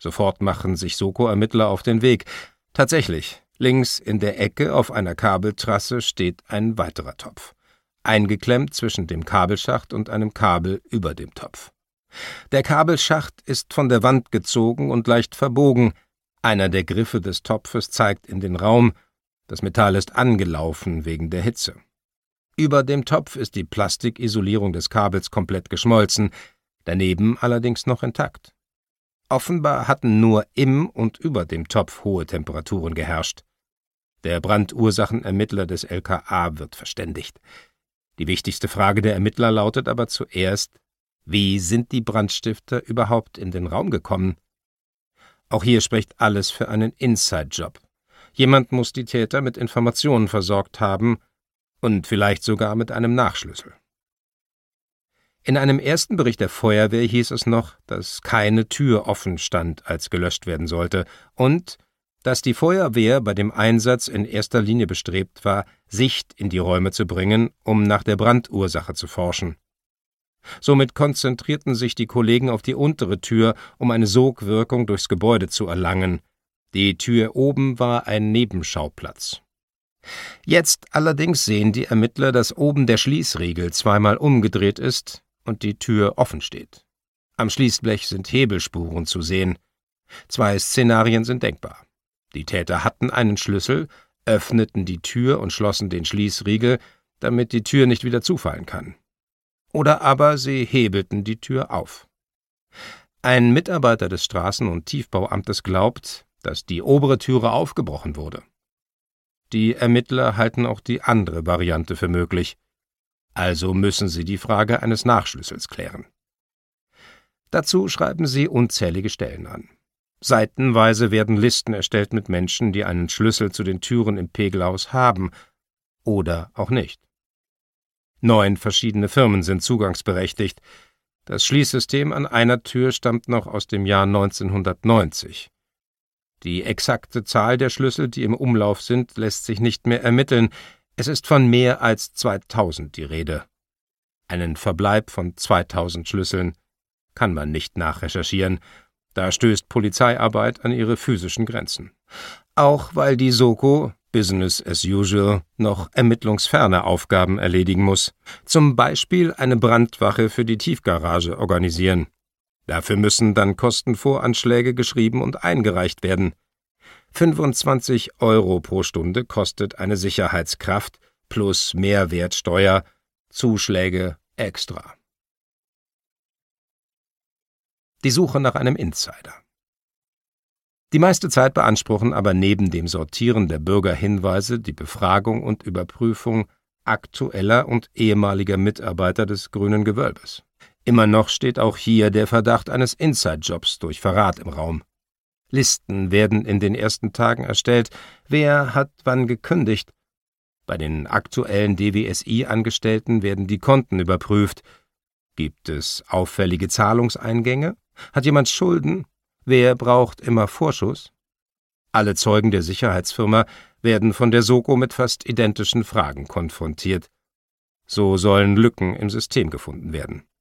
Sofort machen sich Soko-Ermittler auf den Weg. Tatsächlich, links in der Ecke auf einer Kabeltrasse steht ein weiterer Topf, eingeklemmt zwischen dem Kabelschacht und einem Kabel über dem Topf. Der Kabelschacht ist von der Wand gezogen und leicht verbogen. Einer der Griffe des Topfes zeigt in den Raum. Das Metall ist angelaufen wegen der Hitze. Über dem Topf ist die Plastikisolierung des Kabels komplett geschmolzen, daneben allerdings noch intakt. Offenbar hatten nur im und über dem Topf hohe Temperaturen geherrscht. Der Brandursachenermittler des LKA wird verständigt. Die wichtigste Frage der Ermittler lautet aber zuerst: Wie sind die Brandstifter überhaupt in den Raum gekommen? Auch hier spricht alles für einen Inside-Job. Jemand muss die Täter mit Informationen versorgt haben und vielleicht sogar mit einem Nachschlüssel. In einem ersten Bericht der Feuerwehr hieß es noch, dass keine Tür offen stand, als gelöscht werden sollte, und dass die Feuerwehr bei dem Einsatz in erster Linie bestrebt war, Sicht in die Räume zu bringen, um nach der Brandursache zu forschen. Somit konzentrierten sich die Kollegen auf die untere Tür, um eine Sogwirkung durchs Gebäude zu erlangen. Die Tür oben war ein Nebenschauplatz. Jetzt allerdings sehen die Ermittler, dass oben der Schließriegel zweimal umgedreht ist und die Tür offen steht. Am Schließblech sind Hebelspuren zu sehen. 2 Szenarien sind denkbar. Die Täter hatten einen Schlüssel, öffneten die Tür und schlossen den Schließriegel, damit die Tür nicht wieder zufallen kann. Oder aber sie hebelten die Tür auf. Ein Mitarbeiter des Straßen- und Tiefbauamtes glaubt, dass die obere Türe aufgebrochen wurde. Die Ermittler halten auch die andere Variante für möglich. Also müssen sie die Frage eines Nachschlüssels klären. Dazu schreiben sie unzählige Stellen an. Seitenweise werden Listen erstellt mit Menschen, die einen Schlüssel zu den Türen im Pegelhaus haben oder auch nicht. 9 verschiedene Firmen sind zugangsberechtigt. Das Schließsystem an einer Tür stammt noch aus dem Jahr 1990. Die exakte Zahl der Schlüssel, die im Umlauf sind, lässt sich nicht mehr ermitteln. Es ist von mehr als 2000 die Rede. Einen Verbleib von 2000 Schlüsseln kann man nicht nachrecherchieren. Da stößt Polizeiarbeit an ihre physischen Grenzen. Auch weil die Soko, Business as usual, noch ermittlungsferne Aufgaben erledigen muss. Zum Beispiel eine Brandwache für die Tiefgarage organisieren. Dafür müssen dann Kostenvoranschläge geschrieben und eingereicht werden. 25 € pro Stunde kostet eine Sicherheitskraft plus Mehrwertsteuer, Zuschläge extra. Die Suche nach einem Insider. Die meiste Zeit beanspruchen aber neben dem Sortieren der Bürgerhinweise die Befragung und Überprüfung aktueller und ehemaliger Mitarbeiter des Grünen Gewölbes. Immer noch steht auch hier der Verdacht eines Inside-Jobs durch Verrat im Raum. Listen werden in den ersten Tagen erstellt, wer hat wann gekündigt. Bei den aktuellen DWSI-Angestellten werden die Konten überprüft. Gibt es auffällige Zahlungseingänge? Hat jemand Schulden? Wer braucht immer Vorschuss? Alle Zeugen der Sicherheitsfirma werden von der Soko mit fast identischen Fragen konfrontiert. So sollen Lücken im System gefunden werden.